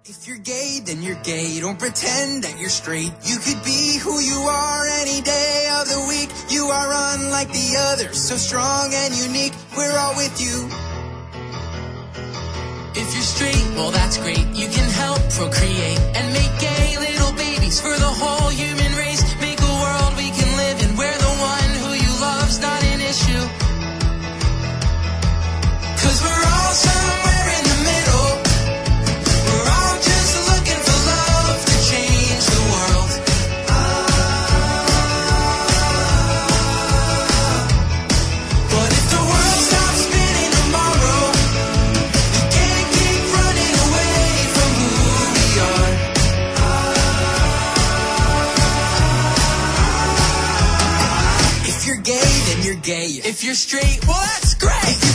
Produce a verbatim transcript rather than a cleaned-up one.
If you're gay, then you're gay. Don't pretend that you're straight. You could be who you are any day of the week. You are unlike the others, so strong and unique. We're all with you. If you're straight, well that's great. You can help procreate and make gay little babies for the whole human race. Make a world we can live in where the one who you love's not an issue. Cause we're all somewhere in the middle. We're all just looking for love to change the world. But if the world stops spinning tomorrow, we can't keep running away from who we are. If you're gay, then you're gay. If you're straight, well that's great.